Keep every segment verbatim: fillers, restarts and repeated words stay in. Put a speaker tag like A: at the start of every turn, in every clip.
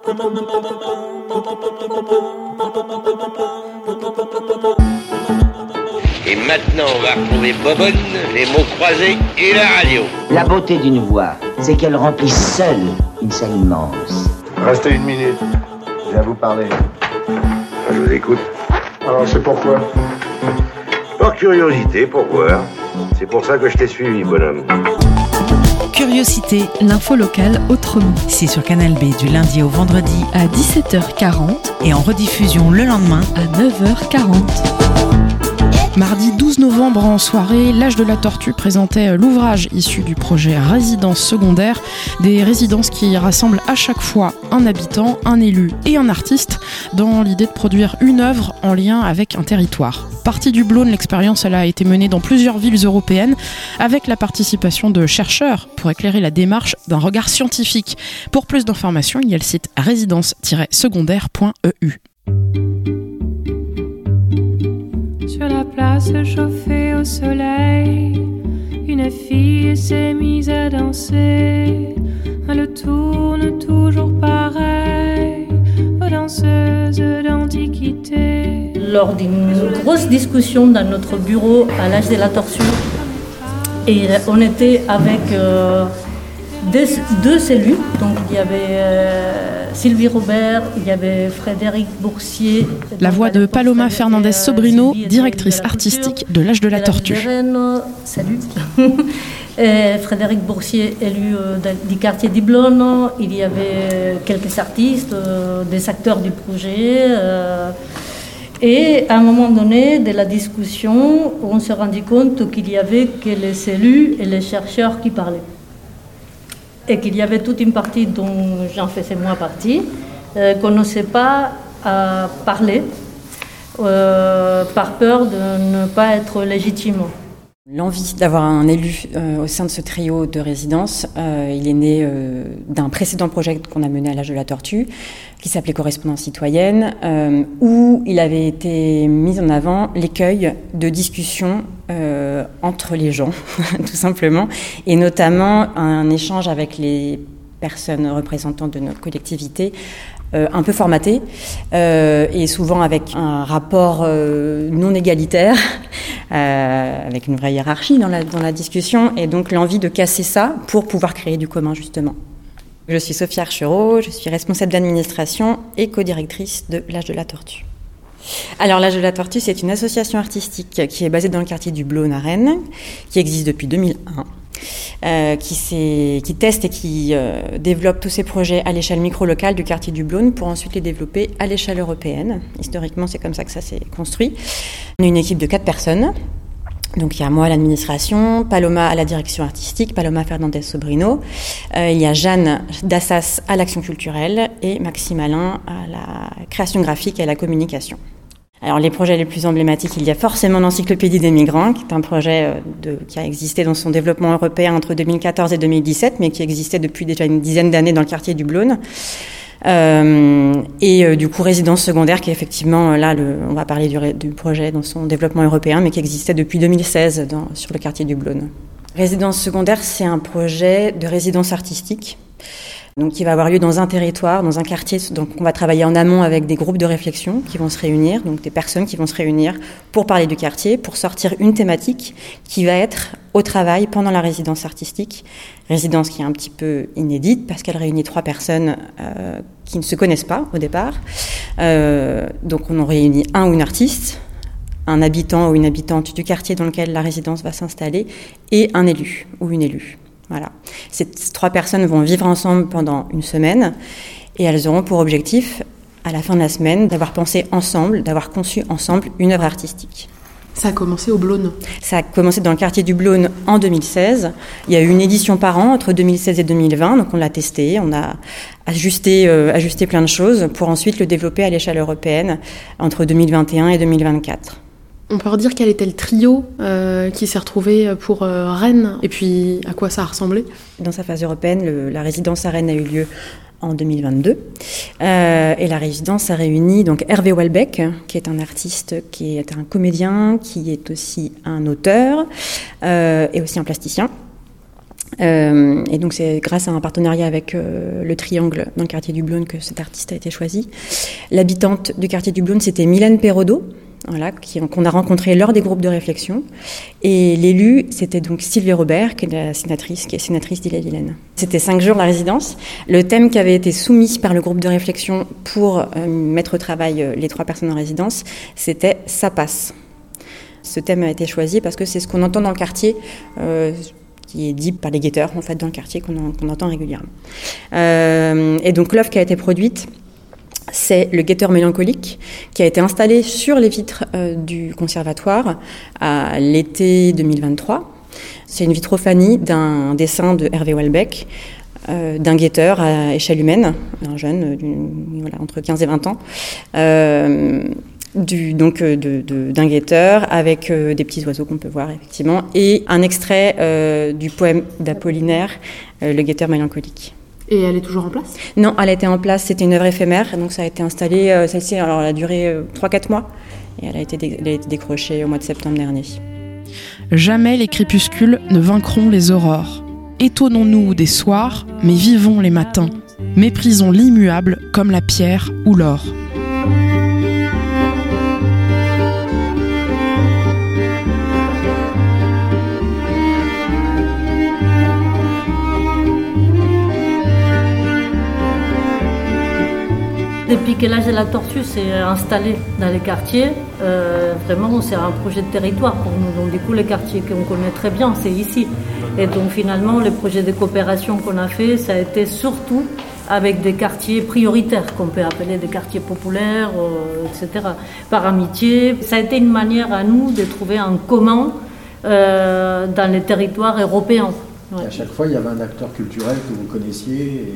A: Et maintenant, on va retrouver Bobonne, les mots croisés et la radio.
B: La beauté d'une voix, c'est qu'elle remplit seule une salle immense.
C: Restez une minute, je vais vous parler.
A: Je vous écoute.
C: Alors, c'est pourquoi ?
A: Par curiosité, pour voir. C'est pour ça que je t'ai suivi, bonhomme.
D: Curiosité, l'info locale autrement. C'est sur Canal B du lundi au vendredi
E: à dix-sept heures quarante
D: et en rediffusion le lendemain
E: à neuf heures quarante. Mardi douze novembre en soirée, l'Âge de la Tortue présentait l'ouvrage issu du projet Résidence secondaire, des résidences qui rassemblent à chaque fois un habitant, un élu et un artiste dans l'idée de produire une œuvre en lien avec un territoire. Partie du Blône, l'expérience elle a été menée dans plusieurs villes européennes avec la participation de chercheurs pour éclairer la démarche d'un regard scientifique. Pour plus d'informations, il y a le site résidence tiret secondaire point e u.
F: Sur la place chauffée au soleil, une fille s'est mise à danser. Elle tourne toujours pareil, aux danseuses d'antiquité.
G: Lors d'une grosse discussion dans notre bureau à l'Âge de la Tortue, et on était avec euh, deux, deux élus. Donc il y avait euh, Sylvie Robert, il y avait Frédéric Boursier.
E: La voix de Paloma Fernandez Sobrino, directrice artistique de l'Âge de la Tortue.
G: Salut. Et Frédéric Boursier, élu euh, du quartier du Blône. Il y avait quelques artistes, euh, des acteurs du projet. Euh, et à un moment donné de la discussion, on s'est rendu compte qu'il n'y avait que les élus et les chercheurs qui parlaient. Et qu'il y avait toute une partie dont j'en faisais moi partie, euh, qu'on n'osait pas euh, parler euh, par peur de ne pas être légitime.
H: L'envie d'avoir un élu euh, au sein de ce trio de résidence, euh, il est né euh, d'un précédent projet qu'on a mené à l'Âge de la Tortue, qui s'appelait Correspondance citoyenne, euh, où il avait été mis en avant l'écueil de discussion euh, entre les gens, tout simplement, et notamment un échange avec les personnes représentantes de notre collectivité, Euh, un peu formaté euh, et souvent avec un rapport euh, non égalitaire, euh, avec une vraie hiérarchie dans la, dans la discussion, et donc l'envie de casser ça pour pouvoir créer du commun, justement. Je suis Sophie Archereau, je suis responsable d'administration et co-directrice de l'Âge de la Tortue. Alors, l'Âge de la Tortue, c'est une association artistique qui est basée dans le quartier du Blône à Rennes, qui existe depuis deux mille un. Euh, qui, qui teste et qui euh, développe tous ces projets à l'échelle micro-locale du quartier du Blône pour ensuite les développer à l'échelle européenne. Historiquement, c'est comme ça que ça s'est construit. On est une équipe de quatre personnes. Donc il y a moi à l'administration, Paloma à la direction artistique, Paloma Fernandez Sobrino. Euh, il y a Jeanne Dassas à l'action culturelle et Maxime Alain à la création graphique et à la communication. Alors les projets les plus emblématiques, il y a forcément l'Encyclopédie des migrants, qui est un projet de, qui a existé dans son développement européen entre deux mille quatorze et deux mille dix-sept, mais qui existait depuis déjà une dizaine d'années dans le quartier du Blône. Euh, et euh, du coup résidence secondaire, qui est effectivement là, le, on va parler du, du projet dans son développement européen, mais qui existait depuis deux mille seize dans, sur le quartier du Blône. Résidence secondaire, c'est un projet de résidence artistique. Donc, qui va avoir lieu dans un territoire, dans un quartier. Donc, on va travailler en amont avec des groupes de réflexion qui vont se réunir, donc des personnes qui vont se réunir pour parler du quartier, pour sortir une thématique qui va être au travail pendant la résidence artistique. Résidence qui est un petit peu inédite parce qu'elle réunit trois personnes euh, qui ne se connaissent pas au départ. Euh, donc, on en réunit un ou une artiste, un habitant ou une habitante du quartier dans lequel la résidence va s'installer et un élu ou une élue. Voilà. Ces trois personnes vont vivre ensemble pendant une semaine et elles auront pour objectif, à la fin de la semaine, d'avoir pensé ensemble, d'avoir conçu ensemble une œuvre artistique.
I: Ça a commencé au Blône.
H: Ça a commencé dans le quartier du Blône en deux mille seize. Il y a eu une édition par an entre deux mille seize et deux mille vingt, donc on l'a testé, on a ajusté, euh, ajusté plein de choses pour ensuite le développer à l'échelle européenne entre deux mille vingt et un et deux mille vingt-quatre.
I: On peut redire quel était le trio euh, qui s'est retrouvé pour euh, Rennes, et puis à quoi ça a ressemblé ?
H: Dans sa phase européenne, le, la résidence à Rennes a eu lieu en deux mille vingt-deux. Euh, et la résidence a réuni donc Hervé Welbeck, qui est un artiste, qui est un comédien, qui est aussi un auteur euh, et aussi un plasticien. Euh, et donc c'est grâce à un partenariat avec euh, le Triangle dans le quartier du Blône que cet artiste a été choisi. L'habitante du quartier du Blône, c'était Mylène Perraudot, voilà, qui, qu'on a rencontré lors des groupes de réflexion. Et l'élu, c'était donc Sylvie Robert, qui est la sénatrice, qui est sénatrice d'Ille-et-Vilaine. C'était cinq jours la résidence. Le thème qui avait été soumis par le groupe de réflexion pour euh, mettre au travail euh, les trois personnes en résidence, c'était « Ça passe ». Ce thème a été choisi parce que c'est ce qu'on entend dans le quartier, euh, qui est dit par les guetteurs en fait dans le quartier qu'on, en, qu'on entend régulièrement. Euh, et donc l'œuvre qui a été produite, c'est le guetteur mélancolique qui a été installé sur les vitres euh, du conservatoire à l'été deux mille vingt-trois. C'est une vitrophanie d'un dessin de Hervé Houellebecq, euh, d'un guetteur à échelle humaine, un jeune voilà, entre quinze et vingt ans. Euh, Du, donc de, de, d'un guetteur avec euh, des petits oiseaux qu'on peut voir effectivement et un extrait euh, du poème d'Apollinaire, euh, le guetteur mélancolique.
I: Et elle est toujours en place ?
H: Non, elle a été en place, c'était une œuvre éphémère, donc ça a été installé, euh, celle-ci alors elle a duré euh, trois à quatre mois et elle a, été dé- elle a été décrochée au mois de septembre dernier.
E: Jamais les crépuscules ne vaincront les aurores. Étonnons-nous des soirs, mais vivons les matins. Méprisons l'immuable comme la pierre ou l'or.
G: Depuis que l'âge de la tortue s'est installé dans les quartiers, euh, vraiment c'est un projet de territoire pour nous. Donc du coup les quartiers qu'on connaît très bien, c'est ici. Et donc finalement les projets de coopération qu'on a fait, ça a été surtout avec des quartiers prioritaires, qu'on peut appeler des quartiers populaires, euh, et cetera. Par amitié, ça a été une manière à nous de trouver un commun euh, dans les territoires européens.
J: Ouais. À chaque fois, il y avait un acteur culturel que vous connaissiez et...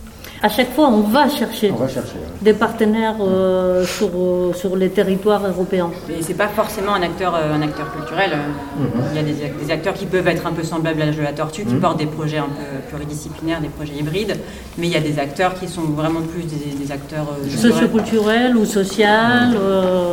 G: À chaque fois, on va chercher,
J: on va chercher ouais.
G: des partenaires euh, sur, euh, sur les territoires européens.
H: Et c'est pas forcément un acteur, euh, un acteur culturel. Mm-hmm. Il y a des, des acteurs qui peuvent être un peu semblables à l'âge de la tortue, qui mm-hmm. portent des projets un peu pluridisciplinaires, des projets hybrides. Mais il y a des acteurs qui sont vraiment plus des, des acteurs euh,
G: socioculturels ou sociaux. Euh,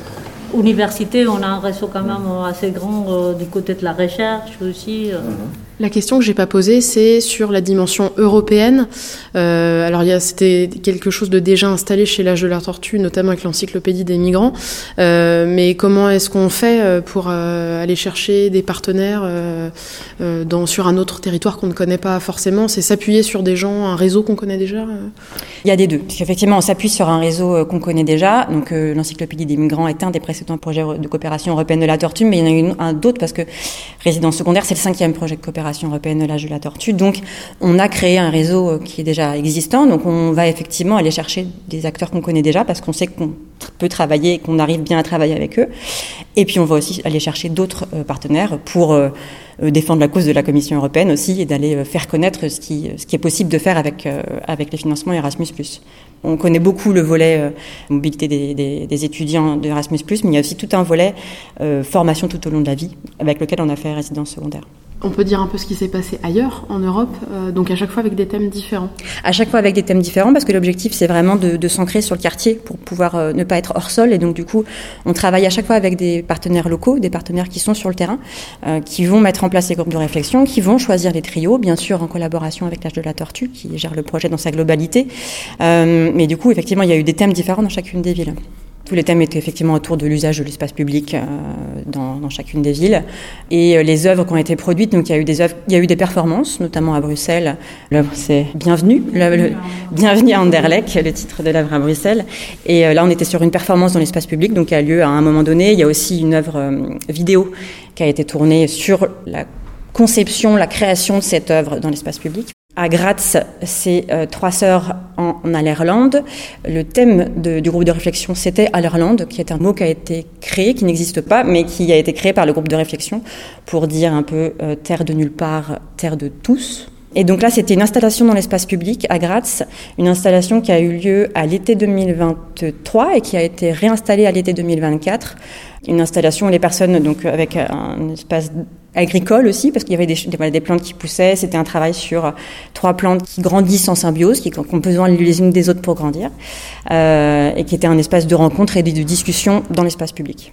G: université, on a un réseau quand même assez grand euh, du côté de la recherche aussi. Euh. Mm-hmm.
I: La question que j'ai pas posée, c'est sur la dimension européenne. Euh, alors, il y a, c'était quelque chose de déjà installé chez l'âge de la tortue, notamment avec l'encyclopédie des migrants. Euh, mais comment est-ce qu'on fait pour euh, aller chercher des partenaires euh, euh, dans, sur un autre territoire qu'on ne connaît pas forcément ? C'est s'appuyer sur des gens, un réseau qu'on connaît déjà euh...
H: Il y a des deux. Parce qu'effectivement, on s'appuie sur un réseau qu'on connaît déjà. Donc, euh, l'encyclopédie des migrants est un des précédents projets de coopération européenne de la tortue, mais il y en a eu un d'autres parce que résidence secondaire, c'est le cinquième projet de coopération européenne de l'âge de la tortue. Donc, on a créé un réseau qui est déjà existant. Donc, on va effectivement aller chercher des acteurs qu'on connaît déjà parce qu'on sait qu'on peut travailler, qu'on arrive bien à travailler avec eux. Et puis, on va aussi aller chercher d'autres euh, partenaires pour euh, défendre la cause de la Commission européenne aussi et d'aller euh, faire connaître ce qui, ce qui est possible de faire avec, euh, avec les financements Erasmus plus. On connaît beaucoup le volet euh, mobilité des, des, des étudiants de Erasmus plus, mais il y a aussi tout un volet euh, formation tout au long de la vie avec lequel on a fait résidence secondaire.
I: On peut dire un peu ce qui s'est passé ailleurs, en Europe, euh, donc à chaque fois avec des thèmes différents.
H: À chaque fois avec des thèmes différents, parce que l'objectif, c'est vraiment de, de s'ancrer sur le quartier pour pouvoir euh, ne pas être hors sol. Et donc, du coup, on travaille à chaque fois avec des partenaires locaux, des partenaires qui sont sur le terrain, euh, qui vont mettre en place les groupes de réflexion, qui vont choisir les trios, bien sûr en collaboration avec l'âge de la tortue, qui gère le projet dans sa globalité. Euh, mais du coup, effectivement, il y a eu des thèmes différents dans chacune des villes. Tous les thèmes étaient effectivement autour de l'usage de l'espace public euh, dans, dans chacune des villes. Et euh, les œuvres qui ont été produites, donc il y a eu des œuvres, il y a eu des performances, notamment à Bruxelles. L'œuvre, c'est Bienvenue, le, le, Bienvenue à Anderlecht, le titre de l'œuvre à Bruxelles. Et euh, là, on était sur une performance dans l'espace public, donc qui a lieu à un moment donné. Il y a aussi une œuvre euh, vidéo qui a été tournée sur la conception, la création de cette œuvre dans l'espace public. À Graz, c'est euh, trois sœurs en, en Allerland. Le thème de, du groupe de réflexion, c'était Allerland, qui est un mot qui a été créé, qui n'existe pas, mais qui a été créé par le groupe de réflexion pour dire un peu euh, terre de nulle part, terre de tous. Et donc là, c'était une installation dans l'espace public à Graz, une installation qui a eu lieu à l'été deux mille vingt-trois et qui a été réinstallée à l'été deux mille vingt-quatre. Une installation où les personnes, donc avec un espace agricole aussi, parce qu'il y avait des, des, des plantes qui poussaient. C'était un travail sur trois plantes qui grandissent en symbiose, qui, qui ont besoin les unes des autres pour grandir, euh, et qui était un espace de rencontre et de, de discussion dans l'espace public.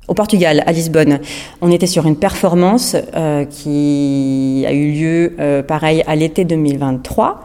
H: Au Portugal, à Lisbonne, on était sur une performance euh, qui a eu lieu, euh, pareil, à l'été deux mille vingt-trois,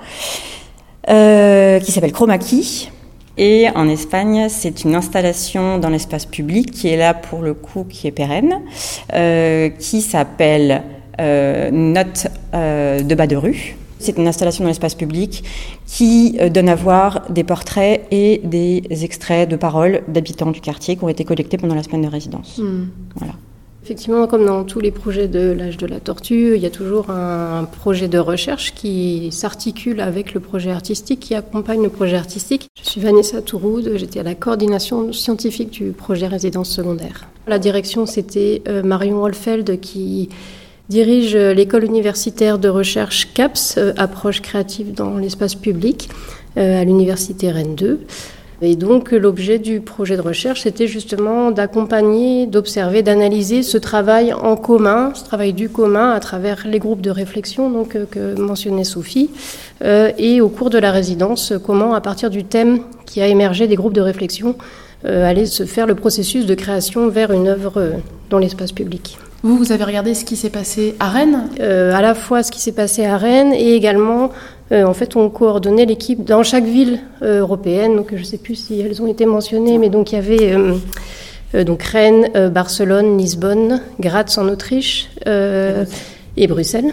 H: euh, qui s'appelle Chroma Key. Et en Espagne, c'est une installation dans l'espace public qui est là pour le coup, qui est pérenne, euh, qui s'appelle euh, Notes euh, de bas de rue. C'est une installation dans l'espace public qui donne à voir des portraits et des extraits de paroles d'habitants du quartier qui ont été collectés pendant la semaine de résidence.
K: Mmh.
H: Voilà.
K: Effectivement, comme dans tous les projets de l'âge de la tortue, il y a toujours un projet de recherche qui s'articule avec le projet artistique, qui accompagne le projet artistique. Je suis Vanessa Touroud, j'étais à la coordination scientifique du projet résidence secondaire. La direction, c'était Marion Holfeld qui dirige l'école universitaire de recherche CAPS, euh, approche créative dans l'espace public, euh, à l'université Rennes deux. Et donc l'objet du projet de recherche, c'était justement d'accompagner, d'observer, d'analyser ce travail en commun, ce travail du commun à travers les groupes de réflexion donc, euh, que mentionnait Sophie, euh, et au cours de la résidence, comment à partir du thème qui a émergé des groupes de réflexion, euh, aller se faire le processus de création vers une œuvre euh, dans l'espace public.
E: Vous, vous avez regardé ce qui s'est passé à Rennes ?
K: euh, À la fois ce qui s'est passé à Rennes et également, euh, en fait, on coordonnait l'équipe dans chaque ville euh, européenne. Donc, je ne sais plus si elles ont été mentionnées, mais donc il y avait euh, euh, donc Rennes, euh, Barcelone, Lisbonne, Graz en Autriche euh, et Bruxelles.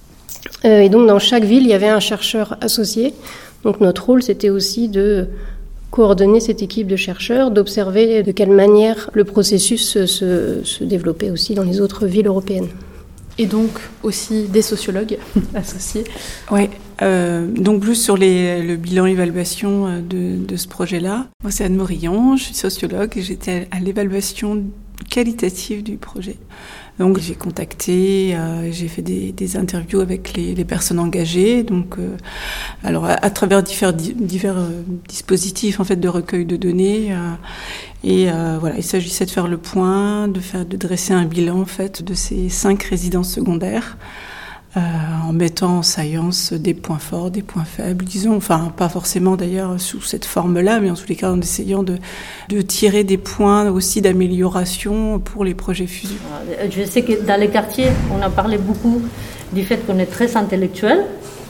K: Euh, et donc, dans chaque ville, il y avait un chercheur associé. Donc, notre rôle, c'était aussi de coordonner cette équipe de chercheurs, d'observer de quelle manière le processus se, se, se développait aussi dans les autres villes européennes.
E: Et donc aussi des sociologues associés.
L: Oui, euh, donc plus sur les, le bilan évaluation de, de ce projet-là. Moi, c'est Anne Morillon, je suis sociologue et j'étais à l'évaluation qualitative du projet. Donc j'ai contacté, euh, j'ai fait des, des interviews avec les, les personnes engagées. Donc, euh, alors à, à travers divers, divers euh, dispositifs en fait de recueil de données. Euh, et euh, voilà, il s'agissait de faire le point, de faire, de dresser un bilan en fait de ces cinq résidences secondaires. Euh, en mettant en saillance des points forts, des points faibles, disons, enfin pas forcément d'ailleurs sous cette forme-là, mais en tous les cas en essayant de, de tirer des points aussi d'amélioration pour les projets fusion.
G: Je sais que dans les quartiers, on a parlé beaucoup du fait qu'on est très intellectuel.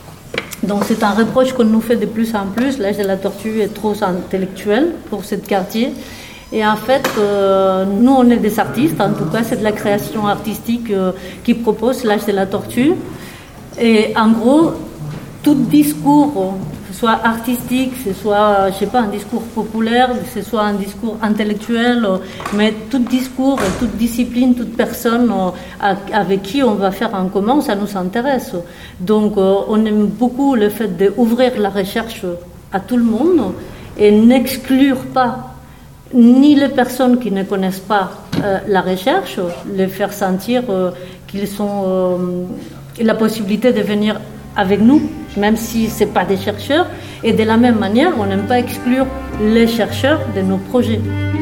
G: Donc c'est un reproche qu'on nous fait de plus en plus. L'âge de la tortue est trop intellectuel pour ce quartier. Et en fait, euh, nous, on est des artistes. En tout cas, c'est de la création artistique euh, qui propose l'âge de la tortue. Et en gros, tout discours, que ce soit artistique, que ce soit, je sais pas, un discours populaire, que ce soit un discours intellectuel, euh, mais tout discours, toute discipline, toute personne euh, avec qui on va faire en commun, ça nous intéresse. Donc, euh, on aime beaucoup le fait d'ouvrir la recherche à tout le monde et n'exclure pas ni les personnes qui ne connaissent pas euh, la recherche, les faire sentir euh, qu'ils ont euh, la possibilité de venir avec nous, même si ce n'est pas des chercheurs. Et de la même manière, on n'aime pas exclure les chercheurs de nos projets.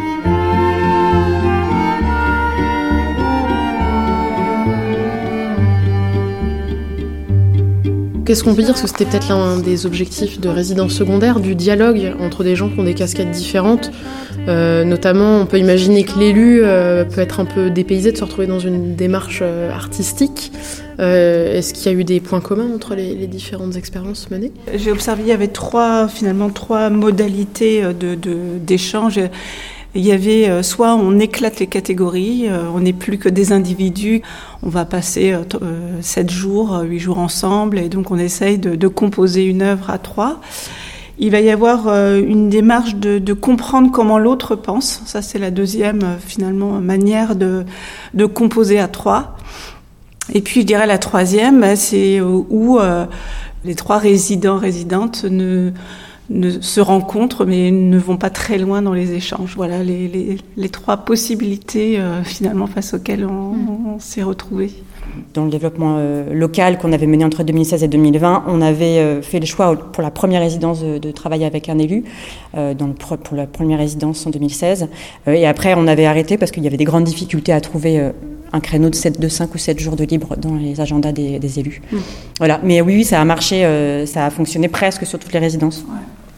I: Qu'est-ce qu'on peut dire ? Parce que c'était peut-être l'un des objectifs de résidence secondaire, du dialogue entre des gens qui ont des casquettes différentes. Euh, notamment, on peut imaginer que l'élu euh, peut être un peu dépaysé de se retrouver dans une démarche euh, artistique. Euh, est-ce qu'il y a eu des points communs entre les, les différentes expériences menées ?
L: J'ai observé qu'il y avait trois, finalement, trois modalités de, de, d'échange. Il y avait euh, soit on éclate les catégories, euh, on n'est plus que des individus, on va passer euh, sept jours, huit jours ensemble, et donc on essaye de, de composer une œuvre à trois. Il va y avoir euh, une démarche de, de comprendre comment l'autre pense. Ça, c'est la deuxième, euh, finalement, manière de, de composer à trois. Et puis, je dirais la troisième, bah, c'est où euh, les trois résidents, résidentes ne... ne se rencontrent mais ne vont pas très loin dans les échanges. Voilà les, les, les trois possibilités euh, finalement face auxquelles on, mmh. on s'est retrouvés.
H: Dans le développement euh, local qu'on avait mené entre deux mille seize et deux mille vingt, on avait euh, fait le choix pour la première résidence de, de travailler avec un élu, euh, dans le, pour la première résidence en deux mille seize. Euh, et après, on avait arrêté parce qu'il y avait des grandes difficultés à trouver euh, un créneau de, sept, de cinq ou sept jours de libre dans les agendas des, des élus. Mmh. Voilà. Mais oui, oui, ça a marché, euh, ça a fonctionné presque sur toutes les résidences.
L: Ouais.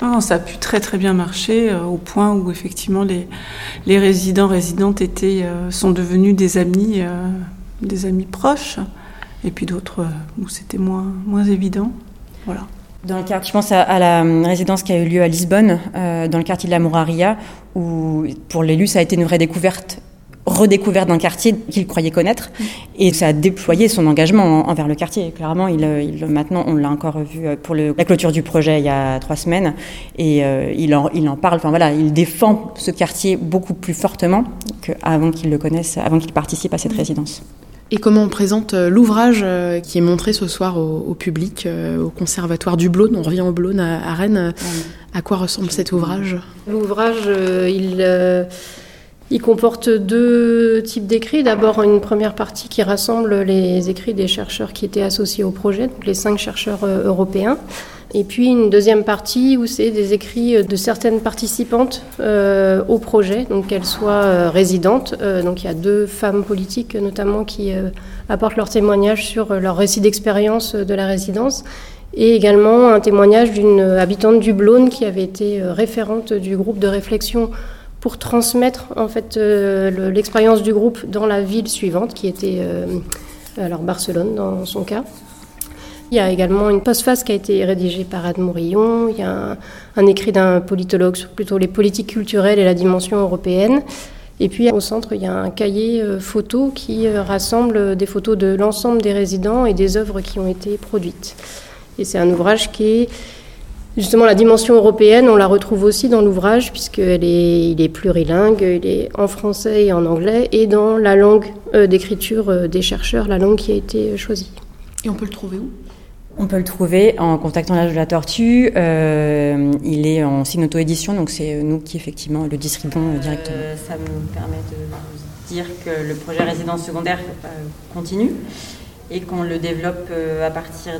L: Non, ça a pu très très bien marcher euh, au point où effectivement les, les résidents, résidentes étaient, euh, sont devenus des amis, euh, des amis proches, et puis d'autres euh, où c'était moins, moins évident. Voilà.
H: Dans le quartier, je pense à, à la résidence qui a eu lieu à Lisbonne, euh, dans le quartier de la Mouraria, où pour l'élu ça a été une vraie découverte, redécouverte d'un quartier qu'il croyait connaître, et ça a déployé son engagement envers le quartier. Clairement, il, il, maintenant, on l'a encore vu pour le, la clôture du projet il y a trois semaines, et euh, il, en, il en parle, enfin voilà, il défend ce quartier beaucoup plus fortement qu'avant qu'il le connaisse, avant qu'il participe à cette résidence.
I: Et comment on présente l'ouvrage qui est montré ce soir au, au public, au Conservatoire du Blône? On revient au Blône à, à Rennes. À quoi ressemble cet ouvrage?
K: L'ouvrage, euh, il, euh, il comporte deux types d'écrits. D'abord, une première partie qui rassemble les écrits des chercheurs qui étaient associés au projet, donc les cinq chercheurs euh, européens. Et puis une deuxième partie où c'est des écrits de certaines participantes euh, au projet, donc qu'elles soient euh, résidentes. Euh, donc il y a deux femmes politiques notamment qui euh, apportent leur témoignage sur leur récit d'expérience de la résidence, et également un témoignage d'une habitante du Blône qui avait été euh, référente du groupe de réflexion pour transmettre en fait euh, le, l'expérience du groupe dans la ville suivante, qui était euh, alors Barcelone dans son cas. Il y a également une postface qui a été rédigée par Anne Mourillon. Il y a un, un écrit d'un politologue sur plutôt les politiques culturelles et la dimension européenne. Et puis au centre, il y a un cahier euh, photo qui euh, rassemble des photos de l'ensemble des résidents et des œuvres qui ont été produites. Et c'est un ouvrage qui est justement la dimension européenne. On la retrouve aussi dans l'ouvrage puisqu'il est, il est plurilingue, il est en français et en anglais, et dans la langue euh, d'écriture euh, des chercheurs, la langue qui a été choisie.
I: Et on peut le trouver où ?
H: On peut le trouver en contactant l'Âge de la Tortue. Euh, il est en signe auto-édition, donc c'est nous qui effectivement le distribuons directement. Euh, ça me permet de vous dire que le projet résidence secondaire euh, continue et qu'on le développe euh, à partir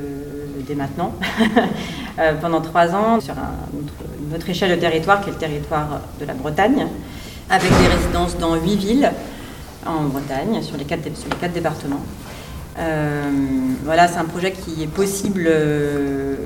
H: de dès maintenant euh, pendant trois ans sur un, notre, une autre échelle de territoire qui est le territoire de la Bretagne, avec des résidences dans huit villes en Bretagne sur les quatre, sur les quatre départements. Euh, voilà, c'est un projet qui est possible euh,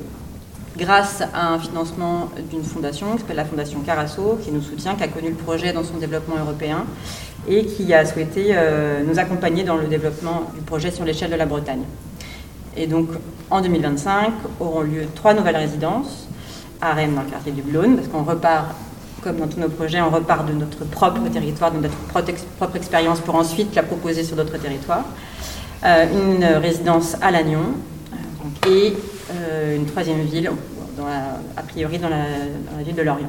H: grâce à un financement d'une fondation qui s'appelle la Fondation Carasso, qui nous soutient, qui a connu le projet dans son développement européen et qui a souhaité euh, nous accompagner dans le développement du projet sur l'échelle de la Bretagne. Et donc, en deux mille vingt-cinq, auront lieu trois nouvelles résidences à Rennes, dans le quartier du Blône, parce qu'on repart, comme dans tous nos projets, on repart de notre propre territoire, de notre propre expérience pour ensuite la proposer sur d'autres territoires. Euh, une résidence à Lannion euh, et euh, une troisième ville, dans la, a priori dans la, dans la ville de Lorient.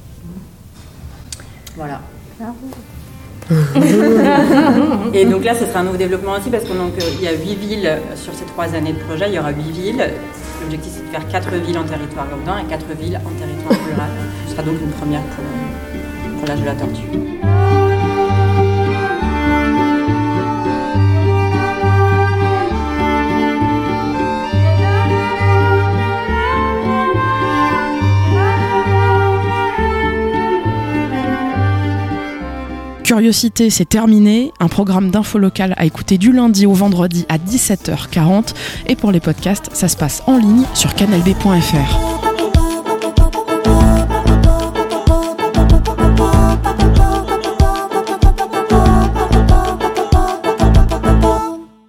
H: Voilà. Et donc là, ce sera un nouveau développement aussi parce qu'il y a huit villes sur ces trois années de projet. Il y aura huit villes. L'objectif, c'est de faire quatre villes en territoire urbain et quatre villes en territoire rural. Ce sera donc une première pour, pour l'Âge de la Tortue.
E: Curiosité, c'est terminé. Un programme d'info locale à écouter du lundi au vendredi à dix-sept heures quarante. Et pour les podcasts, ça se passe en ligne sur canal b point f r.